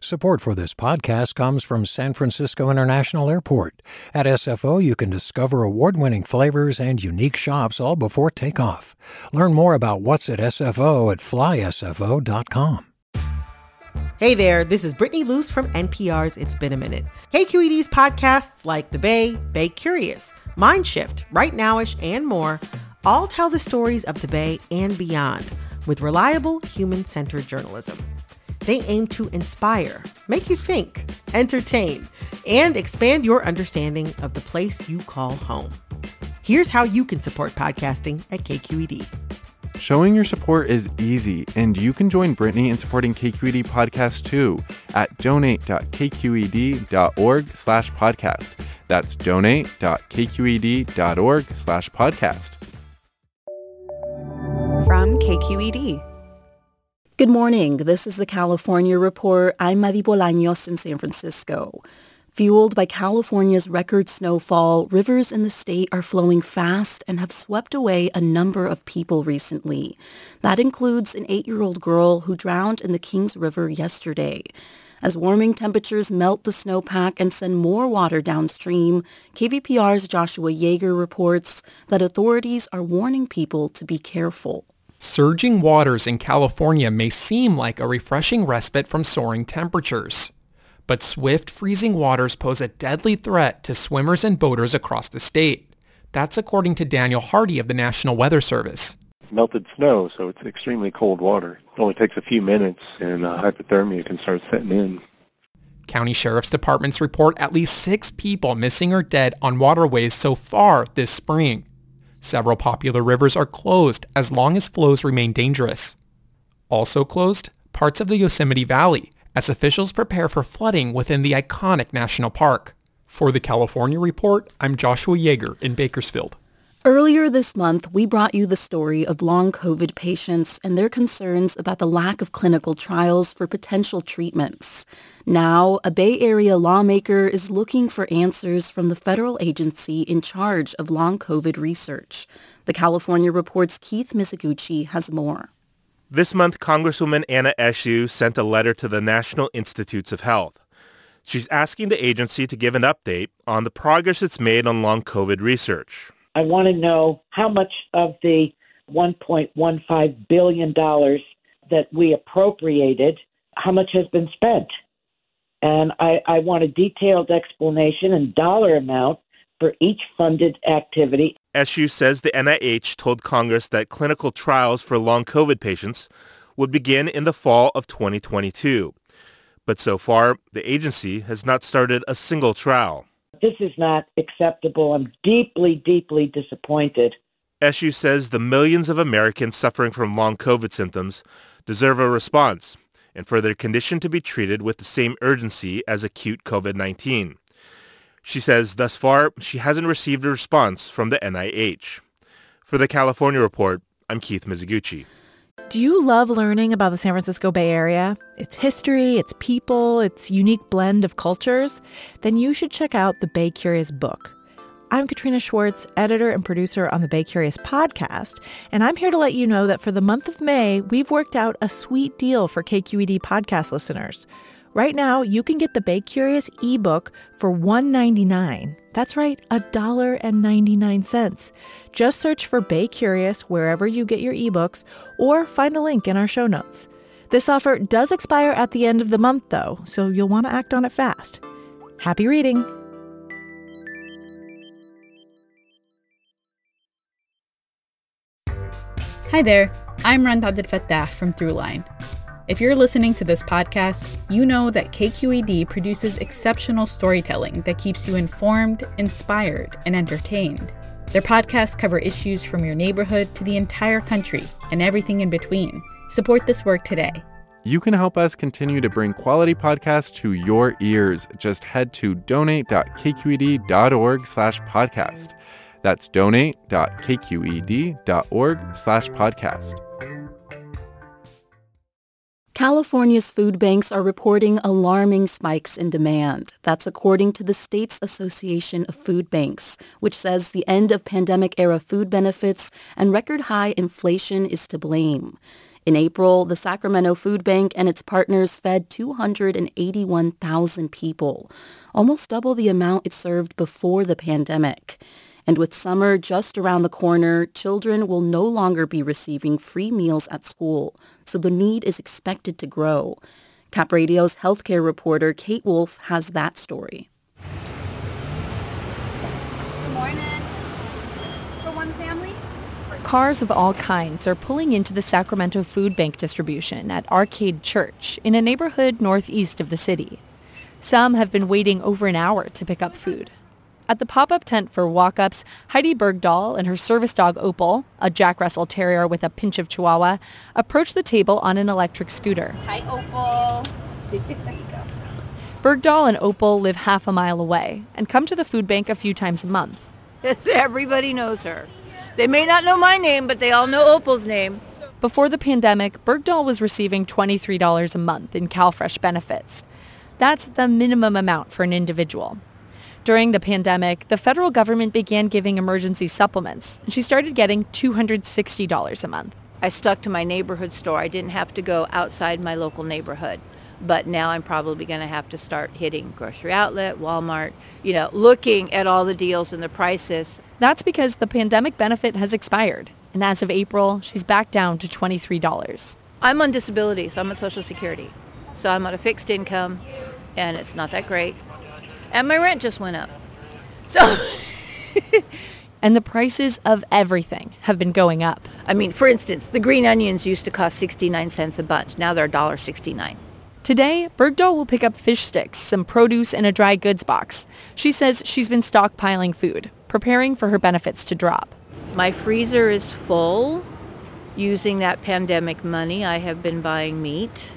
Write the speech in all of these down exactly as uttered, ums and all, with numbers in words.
Support for this podcast comes from San Francisco International Airport. At S F O, you can discover award-winning flavors and unique shops all before takeoff. Learn more about what's at S F O at fly S F O dot com. Hey there, this is Brittany Luce from N P R's It's Been a Minute. K Q E D's podcasts like The Bay, Bay Curious, Mindshift, Right Nowish, and more all tell the stories of the Bay and beyond with reliable, human-centered journalism. They aim to inspire, make you think, entertain, and expand your understanding of the place you call home. Here's how you can support podcasting at K Q E D. Showing your support is easy, and you can join Brittany in supporting K Q E D Podcast too at donate.kqed.org slash podcast. That's donate.kqed.org slash podcast. From K Q E D. Good morning. This is the California Report. I'm Madi Bolaños in San Francisco. Fueled by California's record snowfall, rivers in the state are flowing fast and have swept away a number of people recently. That includes an eight-year-old girl who drowned in the Kings River yesterday. As warming temperatures melt the snowpack and send more water downstream, K V P R's Joshua Yeager reports that authorities are warning people to be careful. Surging waters in California may seem like a refreshing respite from soaring temperatures. But swift freezing waters pose a deadly threat to swimmers and boaters across the state. That's according to Daniel Hardy of the National Weather Service. Melted snow, so it's extremely cold water. It only takes a few minutes and uh, hypothermia can start setting in. County Sheriff's Departments report at least six people missing or dead on waterways so far this spring. Several popular rivers are closed as long as flows remain dangerous. Also closed, parts of the Yosemite Valley, as officials prepare for flooding within the iconic national park. For the California Report, I'm Joshua Yeager in Bakersfield. Earlier this month, we brought you the story of long COVID patients and their concerns about the lack of clinical trials for potential treatments. Now, a Bay Area lawmaker is looking for answers from the federal agency in charge of long COVID research. The California Report's Keith Mizuguchi has more. This month, Congresswoman Anna Eshoo sent a letter to the National Institutes of Health. She's asking the agency to give an update on the progress it's made on long COVID research. I want to know how much of the one point one five billion dollars that we appropriated, how much has been spent. And I, I want a detailed explanation and dollar amount for each funded activity. Eshoo says the N I H told Congress that clinical trials for long COVID patients would begin in the fall of twenty twenty-two. But so far, the agency has not started a single trial. This is not acceptable. I'm deeply, deeply disappointed. Eshoo says the millions of Americans suffering from long COVID symptoms deserve a response and for their condition to be treated with the same urgency as acute COVID nineteen. She says thus far, she hasn't received a response from the N I H. For the California Report, I'm Keith Mizuguchi. Do you love learning about the San Francisco Bay Area, its history, its people, its unique blend of cultures? Then you should check out the Bay Curious book. I'm Katrina Schwartz, editor and producer on the Bay Curious podcast, and I'm here to let you know that for the month of May, we've worked out a sweet deal for K Q E D podcast listeners. Right now, you can get the Bay Curious ebook for one dollar and ninety-nine cents. That's right, one dollar and ninety-nine cents. Just search for Bay Curious wherever you get your ebooks or find a link in our show notes. This offer does expire at the end of the month, though, so you'll want to act on it fast. Happy reading! Hi there, I'm Rand Abdel-Fattah from Throughline. If you're listening to this podcast, you know that K Q E D produces exceptional storytelling that keeps you informed, inspired, and entertained. Their podcasts cover issues from your neighborhood to the entire country and everything in between. Support this work today. You can help us continue to bring quality podcasts to your ears. Just head to donate.kqed.org slash podcast. That's donate.kqed.org slash podcast. California's food banks are reporting alarming spikes in demand. That's according to the state's Association of Food Banks, which says the end of pandemic-era food benefits and record-high inflation is to blame. In April, the Sacramento Food Bank and its partners fed two hundred eighty-one thousand people, almost double the amount it served before the pandemic. And with summer just around the corner, children will no longer be receiving free meals at school, so the need is expected to grow. Cap Radio's healthcare reporter Kate Wolf has that story. Good morning. For one family? Cars of all kinds are pulling into the Sacramento Food Bank distribution at Arcade Church in a neighborhood northeast of the city. Some have been waiting over an hour to pick up food. At the pop-up tent for walk-ups, Heidi Bergdahl and her service dog Opal, a Jack Russell Terrier with a pinch of Chihuahua, approached the table on an electric scooter. Hi, Opal. There you go. Bergdahl and Opal live half a mile away and come to the food bank a few times a month. Everybody knows her. They may not know my name, but they all know Opal's name. Before the pandemic, Bergdahl was receiving twenty-three dollars a month in CalFresh benefits. That's the minimum amount for an individual. During the pandemic, the federal government began giving emergency supplements, and she started getting two hundred sixty dollars a month. I stuck to my neighborhood store. I didn't have to go outside my local neighborhood. But now I'm probably going to have to start hitting grocery outlet, Walmart, you know, looking at all the deals and the prices. That's because the pandemic benefit has expired, and as of April, she's back down to twenty-three dollars. I'm on disability, so I'm on Social Security. So I'm on a fixed income, and it's not that great. And my rent just went up. So, and the prices of everything have been going up. I mean, for instance, the green onions used to cost sixty-nine cents a bunch. Now they're one dollar sixty-nine. Today, Bergdahl will pick up fish sticks, some produce, and a dry goods box. She says she's been stockpiling food, preparing for her benefits to drop. My freezer is full. Using that pandemic money, I have been buying meat.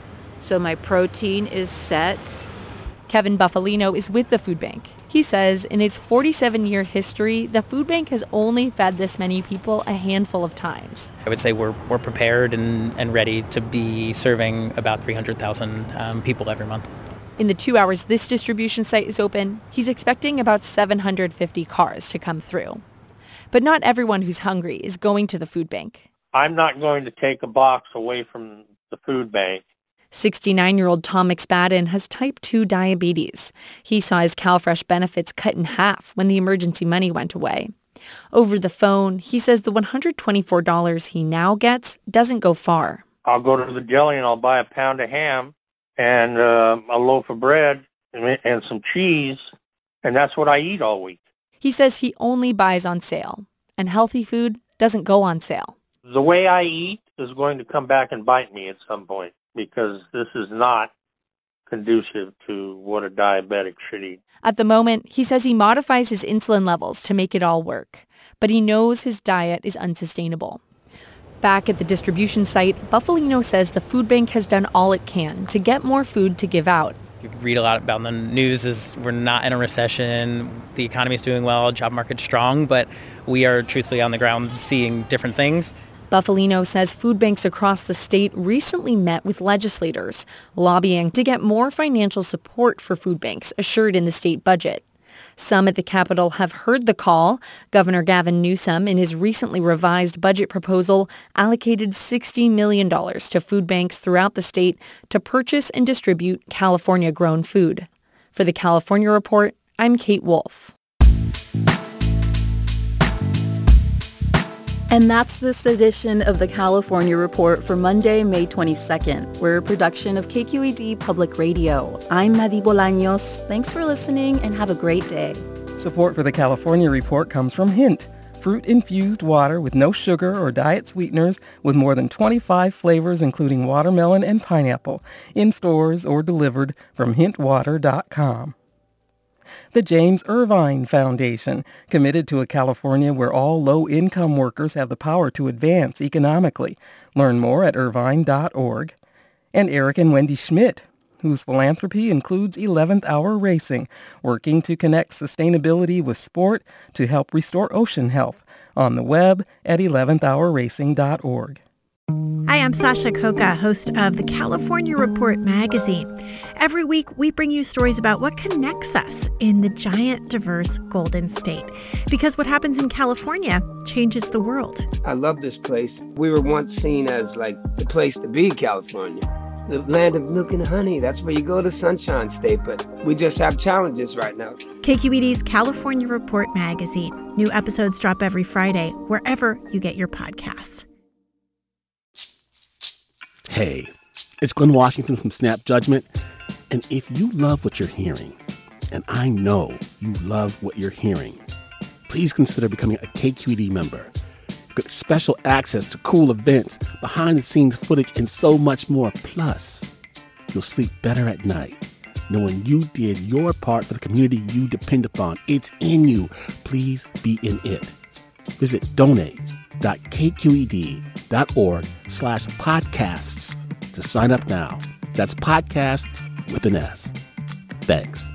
So my protein is set. Kevin Buffalino is with the food bank. He says in its forty-seven-year history, the food bank has only fed this many people a handful of times. I would say we're we're prepared and, and ready to be serving about three hundred thousand um, people every month. In the two hours this distribution site is open, he's expecting about seven hundred fifty cars to come through. But not everyone who's hungry is going to the food bank. I'm not going to take a box away from the food bank. sixty-nine-year-old Tom McSpadden has type two diabetes. He saw his CalFresh benefits cut in half when the emergency money went away. Over the phone, he says the one hundred twenty-four dollars he now gets doesn't go far. I'll go to the deli and I'll buy a pound of ham and uh, a loaf of bread and, and some cheese, and that's what I eat all week. He says he only buys on sale, and healthy food doesn't go on sale. The way I eat is going to come back and bite me at some point, because this is not conducive to what a diabetic should eat. At the moment, he says he modifies his insulin levels to make it all work, but he knows his diet is unsustainable. Back at the distribution site, Buffalino says the food bank has done all it can to get more food to give out. You read a lot about the news is we're not in a recession, the economy's doing well, job market's strong, but we are truthfully on the ground seeing different things. Buffalino says food banks across the state recently met with legislators, lobbying to get more financial support for food banks assured in the state budget. Some at the Capitol have heard the call. Governor Gavin Newsom, in his recently revised budget proposal, allocated sixty million dollars to food banks throughout the state to purchase and distribute California-grown food. For the California Report, I'm Kate Wolf. And that's this edition of the California Report for Monday, May twenty-second. We're a production of K Q E D Public Radio. I'm Madi Bolaños. Thanks for listening and have a great day. Support for the California Report comes from Hint, fruit-infused water with no sugar or diet sweeteners with more than twenty-five flavors including watermelon and pineapple, in stores or delivered from hint water dot com. The James Irvine Foundation, committed to a California where all low-income workers have the power to advance economically. Learn more at irvine dot org. And Eric and Wendy Schmidt, whose philanthropy includes eleventh hour Racing, working to connect sustainability with sport to help restore ocean health. On the web at eleventh hour racing dot org. Hi, I'm Sasha Coca, host of the California Report magazine. Every week, we bring you stories about what connects us in the giant, diverse Golden State. Because what happens in California changes the world. I love this place. We were once seen as like the place to be, California. The land of milk and honey. That's where you go to Sunshine State, but we just have challenges right now. K Q E D's California Report magazine. New episodes drop every Friday, wherever you get your podcasts. Hey, it's Glenn Washington from Snap Judgment. And if you love what you're hearing, and I know you love what you're hearing, please consider becoming a K Q E D member. You get special access to cool events, behind-the-scenes footage, and so much more. Plus, you'll sleep better at night knowing you did your part for the community you depend upon. It's in you. Please be in it. Visit donate.kqed.org slash podcasts to sign up now. That's podcast with an S. Thanks.